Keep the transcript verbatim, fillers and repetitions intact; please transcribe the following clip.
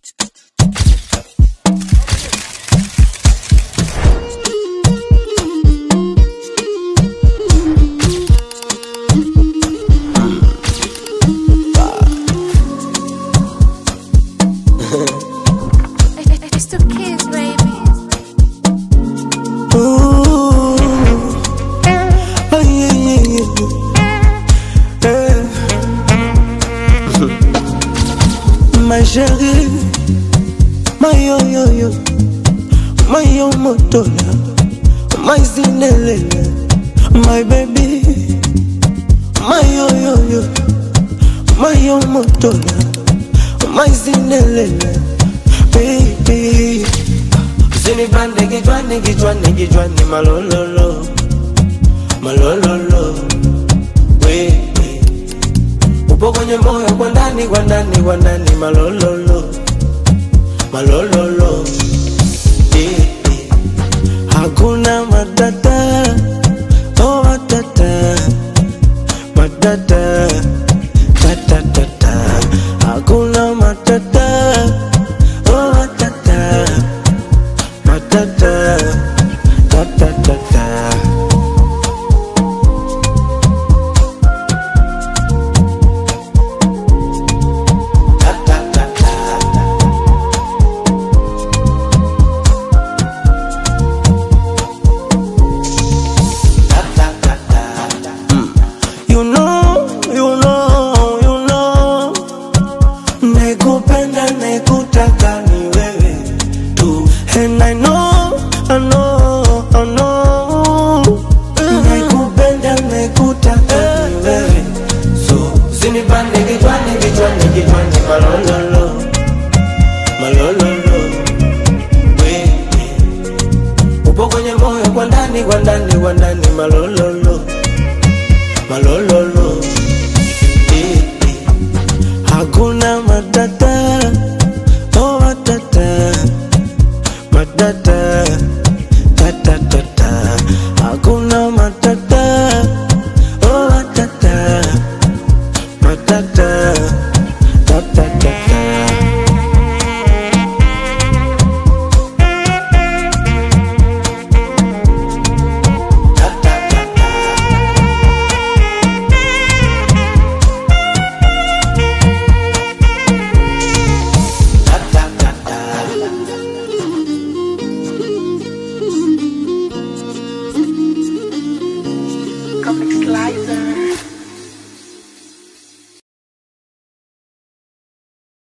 It's the kids, baby. Ooh, oh yeah, yeah, yeah. Yeah. My chérie, my yo yo yo, my yo motola, my zinelele, my baby, my yo yo yo, my yo motola, my zinelele, baby. Zini bande gijwani gijwani gijwani malololo, malololo, we. Upo kwenye moyo kwa ndani kwa ndani kwa ndani malololo, malololo, eh, eh. Hakuna matata.